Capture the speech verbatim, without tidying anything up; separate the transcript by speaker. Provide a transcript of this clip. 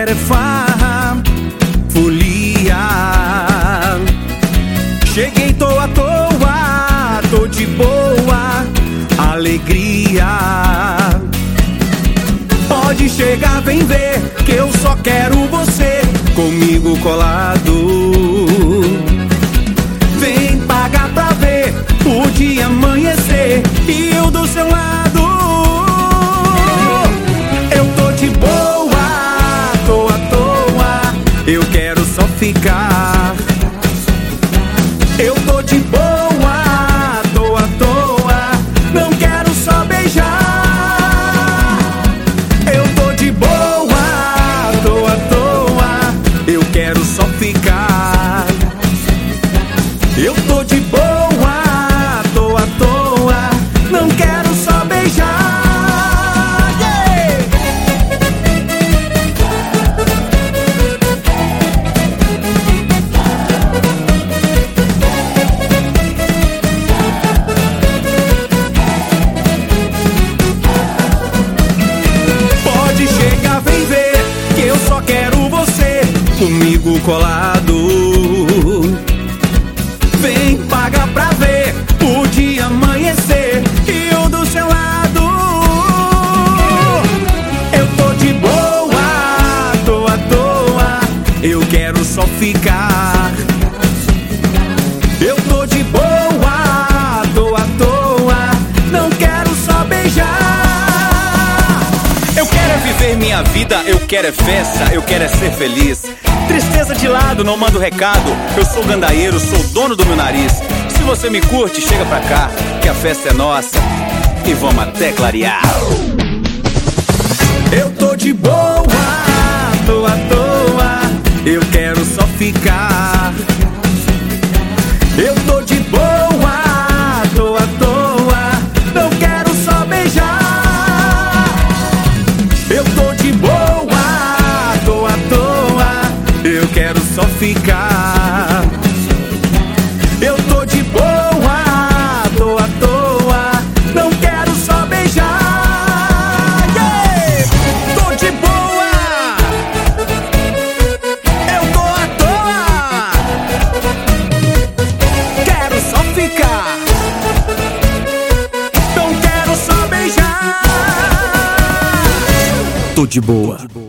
Speaker 1: quero é farra, folia. Cheguei, tô à toa, tô de boa, alegria. Pode chegar, vem ver, que eu só quero você comigo colado. Vem pagar pra ver o dia amanhecer e eu do seu lado. Eu tô de boa, tô à toa, eu quero só ficar. Eu tô de boa, tô à toa, não quero só beijar. Eu tô de boa, tô à toa, eu quero só ficar. Eu tô de boa, tô à toa, não quero só beijar. Yeah! Pode chegar, vem ver, que eu só quero você comigo colado. Vem pagar pra ver o dia amanhecer e eu do seu lado. Eu tô de boa, tô à toa, eu quero só ficar. Eu tô de boa, tô à toa, não quero só beijar. Eu quero é viver minha vida, eu quero é festa, eu quero é ser feliz. Tristeza de lado, não mando recado, eu sou gandaieiro, sou dono do meu nariz. Se você me curte, chega pra cá, que a festa é nossa e vamos até clarear. Eu tô de boa, tô à toa, eu quero só ficar. Eu tô de boa, tô à toa, não quero só beijar. Eu tô de boa, tô à toa, eu quero só ficar. Eu tô de boa, tô à toa, não quero só beijar. Yeah! Tô de boa, eu tô à toa, quero só ficar. Não quero só beijar. Tô de boa.